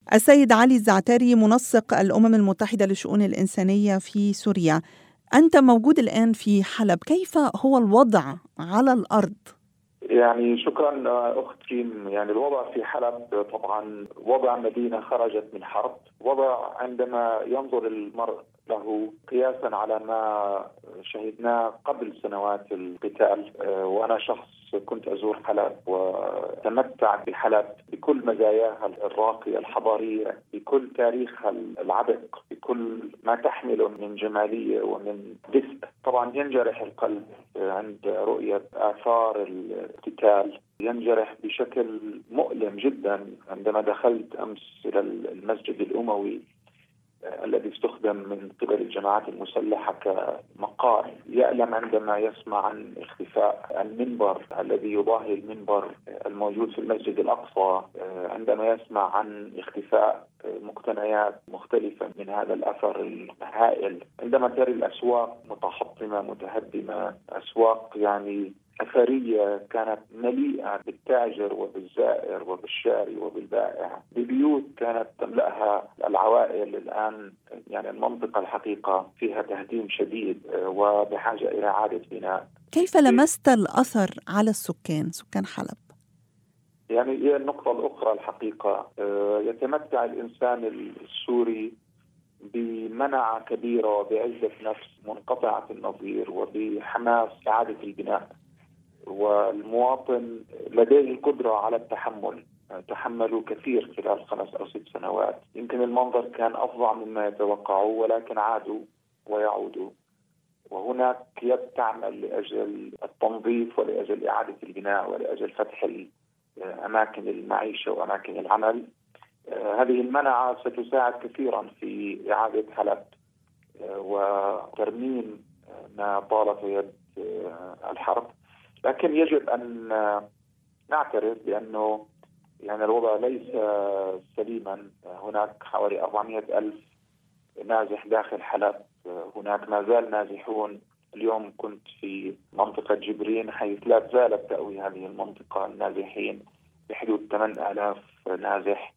السيد علي الزعتري، منسق الأمم المتحدة للشؤون الإنسانية في سوريا، أنت موجود الآن في حلب، كيف هو الوضع على الأرض؟ يعني شكرا أخت كيم. يعني الوضع في حلب طبعا وضع مدينة خرجت من حرب، وضع عندما ينظر المرء له قياسا على ما شهدناه قبل سنوات القتال. وأنا شخص كنت أزور حلب وتمتع بحلب بكل مزاياها الراقية الحضارية، بكل تاريخها العبق، بكل ما تحمله من جمالية ومن دفء. طبعا ينجرح القلب عند رؤية آثار القتال، ينجرح بشكل مؤلم جدا. عندما دخلت أمس إلى المسجد الأموي الذي استخدم من قبل الجماعات المسلحة كمقار، يألم عندما يسمع عن اختفاء المنبر الذي يضاهي المنبر الموجود في المسجد الأقصى، عندما يسمع عن اختفاء مقتنيات مختلفة من هذا الأثر الهائل، عندما ترى الأسواق متحطمة متهدمة، أسواق يعني أثرية كانت مليئة بالتاجر وبالزائر وبالشاري وبالبائع، ببيوت كانت تملأها العوائل. الآن يعني المنطقة الحقيقة فيها تهديم شديد وبحاجة إلى إعادة بناء. كيف لمست الأثر على سكان حلب؟ يعني هي النقطة الأخرى الحقيقة، يتمتع الإنسان السوري بمنعة كبيرة وبعزة نفس منقطعة النظير وبحماس إعادة البناء، والمواطن لديه القدرة على التحمل. تحملوا كثير خلال 5 أو 6 سنوات، يمكن المنظر كان أفظع مما يتوقعوا، ولكن عادوا ويعودوا. وهناك يد تعمل لأجل التنظيف ولأجل إعادة البناء ولأجل فتح أماكن المعيشة وأماكن العمل. هذه المنعة ستساعد كثيرا في إعادة حلب وترميم ما طال في يد الحرب. لكن يجب أن نعترف بأنه يعني الوضع ليس سليما. هناك حوالي 400 ألف نازح داخل حلب، هناك ما زال نازحون. اليوم كنت في منطقة جبرين حيث لا زالت تأوي هذه المنطقة النازحين بحدود 8000 نازح.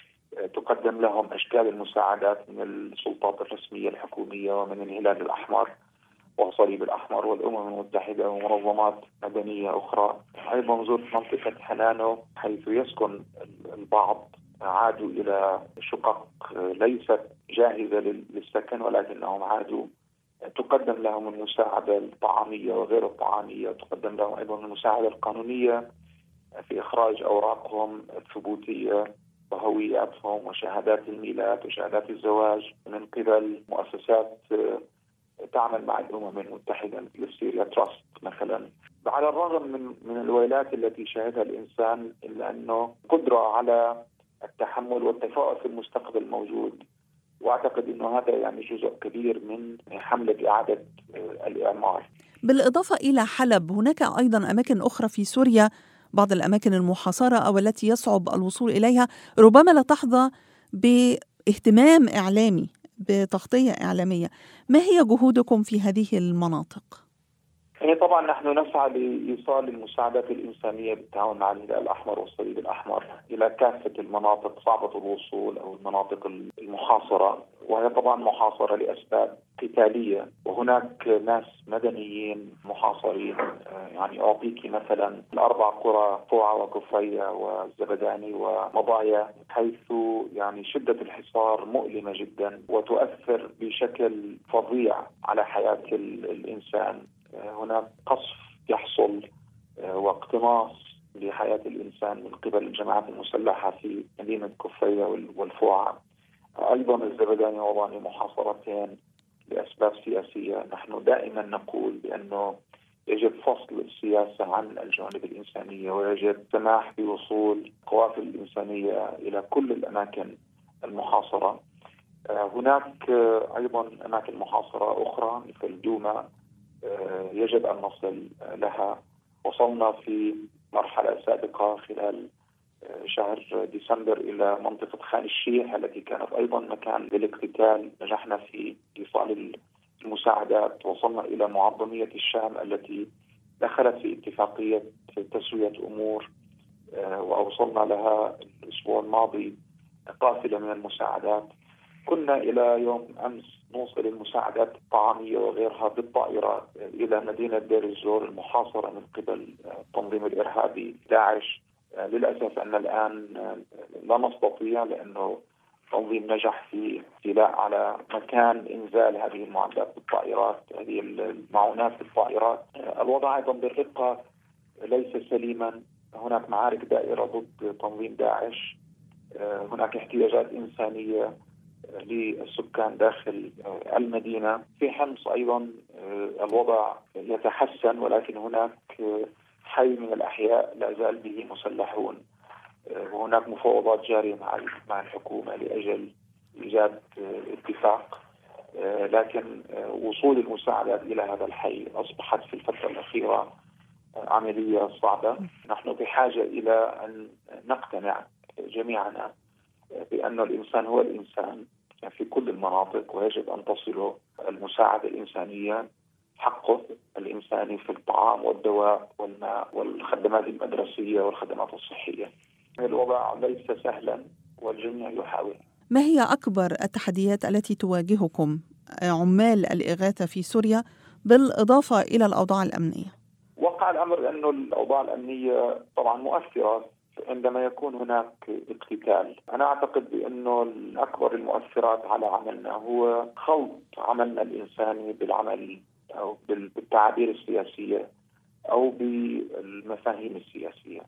تقدم لهم أشكال المساعدات من السلطات الرسمية الحكومية ومن الهلال الأحمر والصليب الأحمر والأمم المتحدة ومنظمات مدنية أخرى. أيضا زرت منطقة حنانو حيث يسكن البعض، عادوا إلى شقق ليست جاهزة للسكن ولكنهم عادوا. تقدم لهم المساعدة الطعامية وغير الطعامية، تقدم لهم أيضا المساعدة القانونية في إخراج أوراقهم الثبوتية وهوياتهم وشهادات الميلاد وشهادات الزواج من قبل مؤسسات تعمل مع الأمم المتحدة مثل سيريا تراست مثلا. على الرغم من الويلات التي شهدها الإنسان، إلا أنه قدرة على التحمل والتفاؤل في المستقبل موجود. وأعتقد أنه هذا يعني جزء كبير من حملة إعادة الإعمار. بالإضافة إلى حلب، هناك أيضا أماكن أخرى في سوريا، بعض الأماكن المحاصرة أو التي يصعب الوصول إليها، ربما لا تحظى باهتمام إعلامي، بتغطية إعلامية. ما هي جهودكم في هذه المناطق؟ طبعا نحن نسعى لإيصال المساعدات الإنسانية بالتعاون مع الهلال الأحمر والصليب الأحمر إلى كافة المناطق صعبة الوصول أو المناطق المحاصرة، وهي طبعا محاصرة لأسباب قتالية. وهناك ناس مدنيين محاصرين. يعني أعطيك مثلا 4 قرى فوعة وكفية والزبداني ومضايا، حيث يعني شدة الحصار مؤلمة جدا وتؤثر بشكل فظيع على حياة الإنسان. هناك قصف يحصل واقتناص لحياة الإنسان من قبل الجماعات المسلحة في مدينة كفية والفوعة. أيضا الزبداني وضعني محاصرتين لأسباب سياسية. نحن دائما نقول بأنه يجب فصل السياسة عن الجانب الإنسانية، ويجب السماح بوصول قوافل الإنسانية إلى كل الأماكن المحاصرة. هناك أيضا أماكن محاصرة أخرى مثل دوما يجب أن نصل لها. وصلنا في مرحلة سابقة خلال شهر ديسمبر إلى منطقة خان الشيح التي كانت أيضا مكان للاقتتال، نجحنا في إيصال المساعدات. وصلنا إلى معظمية الشام التي دخلت في اتفاقية تسوية أمور، وأوصلنا لها الأسبوع الماضي قافلة من المساعدات. كنا إلى يوم أمس نوصل المساعدات الطعامية وغيرها بالطائرات إلى مدينة دير الزور المحاصرة من قبل التنظيم الإرهابي داعش. للأسف أن الآن لا نستطيع، لأنه التنظيم نجح في استيلاء على مكان إنزال هذه المعدات بالطائرات، هذه المعونات بالطائرات. الوضع أيضا بالرقة ليس سليما، هناك معارك دائرة ضد تنظيم داعش، هناك احتياجات إنسانية للسكان داخل المدينة. في حمص أيضا الوضع يتحسن، ولكن هناك حي من الأحياء لا زال به مسلحون، وهناك مفاوضات جارية مع الحكومة لأجل إيجاد اتفاق، لكن وصول المساعدات إلى هذا الحي أصبحت في الفترة الأخيرة عملية صعبة. نحن بحاجة إلى أن نقتنع جميعنا بأن الإنسان هو الإنسان في كل المناطق، ويجب أن تصله المساعدة الإنسانية حقه الإنساني في الطعام والدواء والماء والخدمات المدرسية والخدمات الصحية. الوضع ليس سهلا والجميع يحاول. ما هي أكبر التحديات التي تواجهكم عمال الإغاثة في سوريا بالإضافة إلى الأوضاع الأمنية؟ وقع الأمر أن الأوضاع الأمنية طبعا مؤثرة عندما يكون هناك اقتتال. أنا أعتقد بأنه الأكبر المؤثرات على عملنا هو خلط عملنا الإنساني بالعمل أو بالتعابير السياسية أو بالمفاهيم السياسية.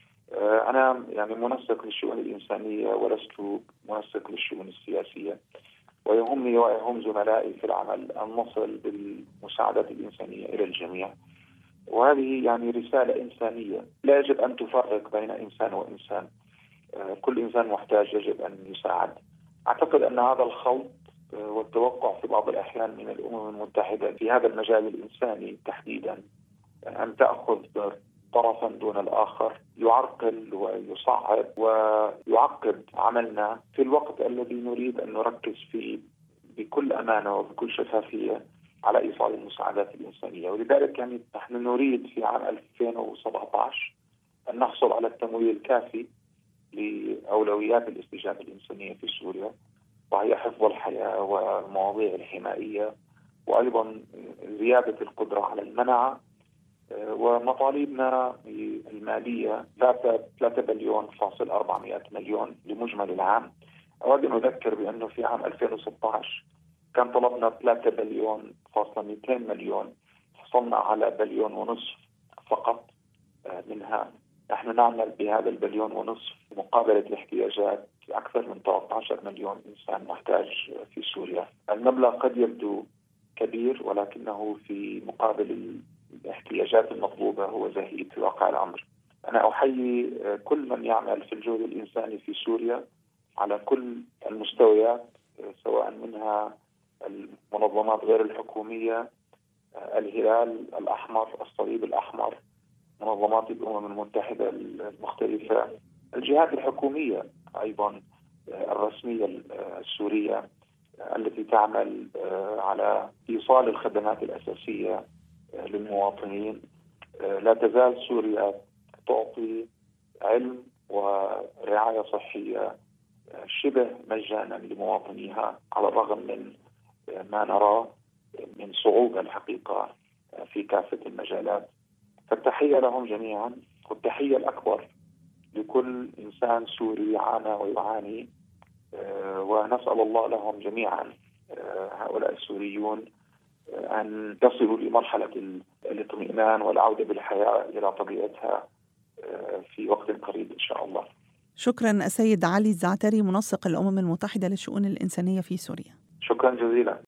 أنا منسق للشؤون الإنسانية ولست منسق للشؤون السياسية، ويهمني ويهم زملائي في العمل أن نصل بالمساعدات الإنسانية إلى الجميع، وهذه رسالة إنسانية لا يجب أن تفرق بين إنسان وإنسان. كل إنسان محتاج، يجب أن يساعد. أعتقد أن هذا الخلط والتوقع في بعض الأحيان من الأمم المتحدة في هذا المجال الإنساني تحديدا أن تأخذ طرفا دون الآخر يعرقل ويصعب ويعقد عملنا في الوقت الذي نريد أن نركز فيه بكل أمانة وبكل شفافية على إيصال المساعدات الإنسانية. ولذلك نحن نريد في عام 2017 أن نحصل على التمويل الكافي لأولويات الاستجابة الإنسانية في سوريا، وهي حفظ الحياة والمواضيع الحمائية، وأيضا زيادة القدرة على المناعة. ومطالبنا المالية 3 بليون فاصل 400 مليون لمجمل العام. أود أن أذكر بأنه في عام 2016 كان طلبنا 3 بليون فاصل 200 مليون، حصلنا على 1.5 بليون فقط منها. نحن نعمل بهذا 1.5 بليون مقابلة الاحتياجات أكثر من 13 مليون إنسان محتاج في سوريا. المبلغ قد يبدو كبير، ولكنه في مقابل الاحتياجات المطلوبة هو زهيد في واقع الأمر. أنا أحيي كل من يعمل في الجهد الإنساني في سوريا على كل المستويات، سواء منها المنظمات غير الحكومية، الهلال الأحمر، الصليب الأحمر، منظمات الأمم المتحدة المختلفة، الجهات الحكومية أيضا الرسمية السورية التي تعمل على إيصال الخدمات الأساسية للمواطنين. لا تزال سوريا تعطي علم ورعاية صحية شبه مجانا لمواطنيها، على الرغم من ما نراه من صعوبة الحقيقة في كافة المجالات. فالتحية لهم جميعا، والتحية الأكبر لكل إنسان سوري عانى ويعاني، ونسأل الله لهم جميعا هؤلاء السوريون أن يصلوا لمرحلة الاطمئنان والعودة بالحياة إلى طبيعتها في وقت قريب إن شاء الله. شكرا السيد علي الزعتري، منسق الأمم المتحدة للشؤون الإنسانية في سوريا. شكرا جزيلا.